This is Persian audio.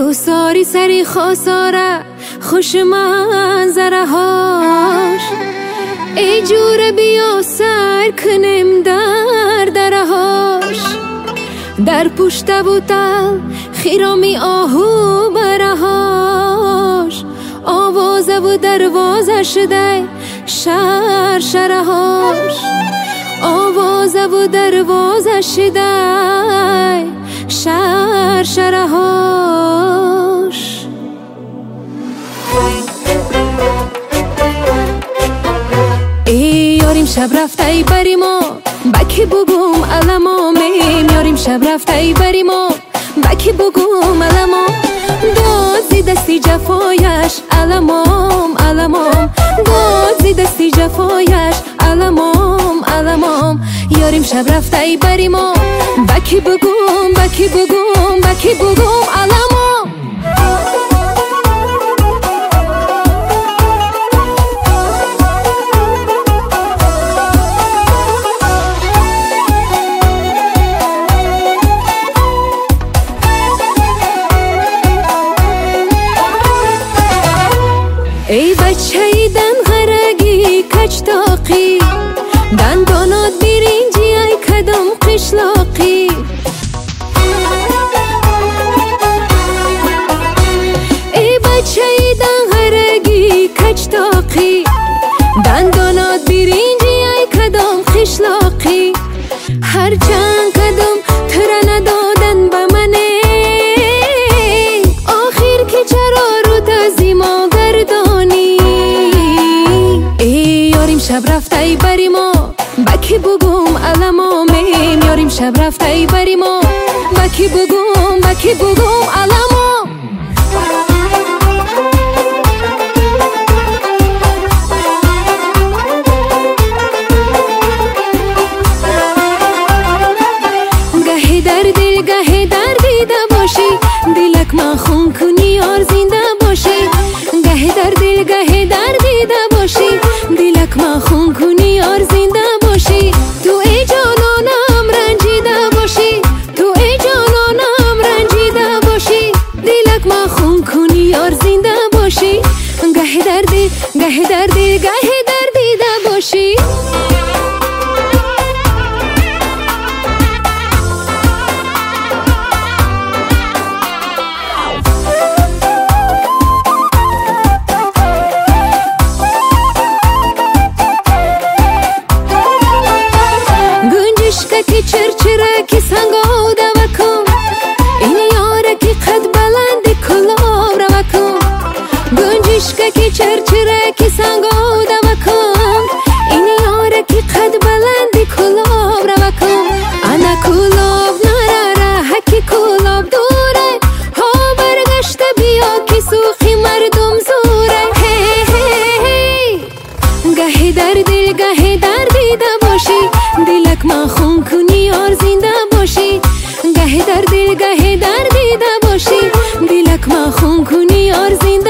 تو ساری سری خساره خوش منظره هاش ای جور بیا سر کنیم در دره هاش در پشت بوتل خیرامی آهو بره هاش آوازه و دروازه شده شهر شره هاش آوازه و دروازه شده شهر شره هاش ای یاریم شب رفته ای بریم و بکی بگم علما میم یاریم شب رفته ای بریم و بکی بگم علما داد زی دستی جفایش علمام علمام داد زی دستی جفایش علمام علمام یاریم شب رفته ای بریم و بکی بگم بکی بگم بکی بگم علمام ای بچه ای دن غرگی کچ تاقی دن دانات برینجی ای کدام قشلاقی ای بچه ای دن غرگی کچ تاقی دن دانات برینجی ای کدام قشلاقی هر چند کدام تره ندادن به منه آخر که چرا رو تزیما گردانی ای یاریم شب رفته ای بریم و بکی بگم علما میم یاریم شب رفته ای بریم و بکی بگم علما گهی در دل گهی در دیده باشی دلک من خون کنی یار زنده باشی گهی در دل گهی در دیده باشی دلک من خون کنی یار زنده باشی تو ای جانانم رنجیده باشی تو ای جانانم رنجیده باشی دلک من خون کنی یار زنده باشی گهی در دل گهی در دل گهی در دیده باشی که چرچره که سنگا دوکم این یاره که قد بلند کلاب روکم گنجشکه که چرچره که سنگا دوکم این یاره که قد بلند کلاب روکم انا کلاب نراره هکی کلاب دوره ها برگشته بیا که سوخی مردم زوره هی هی هی گهی در دل گهی در دیده باشی دلک من خون کنی یار زنده باشی گهی در دل گهی در دیده باشی دلک من خون کنی یار زنده